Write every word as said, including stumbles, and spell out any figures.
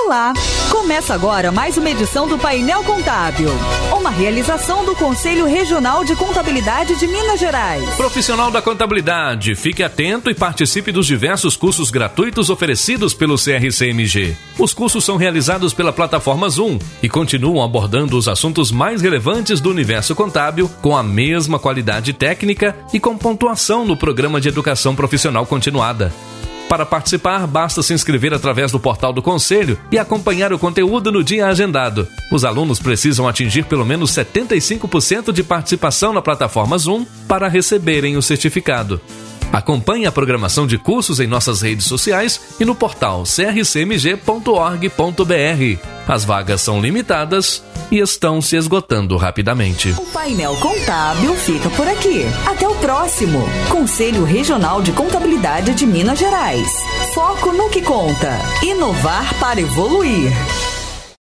Olá! Começa agora mais uma edição do Painel Contábil, uma realização do Conselho Regional de Contabilidade de Minas Gerais. Profissional da contabilidade, fique atento e participe dos diversos cursos gratuitos oferecidos pelo C R C M G. Os cursos são realizados pela plataforma Zoom e continuam abordando os assuntos mais relevantes do universo contábil com a mesma qualidade técnica e com pontuação no Programa de Educação Profissional Continuada. Para participar, basta se inscrever através do portal do Conselho e acompanhar o conteúdo no dia agendado. Os alunos precisam atingir pelo menos setenta e cinco por cento de participação na plataforma Zoom para receberem o certificado. Acompanhe a programação de cursos em nossas redes sociais e no portal c r c m g ponto org ponto b r. As vagas são limitadas e estão se esgotando rapidamente. O Painel Contábil fica por aqui. Até o próximo. Conselho Regional de Contabilidade de Minas Gerais. Foco no que conta. Inovar para evoluir.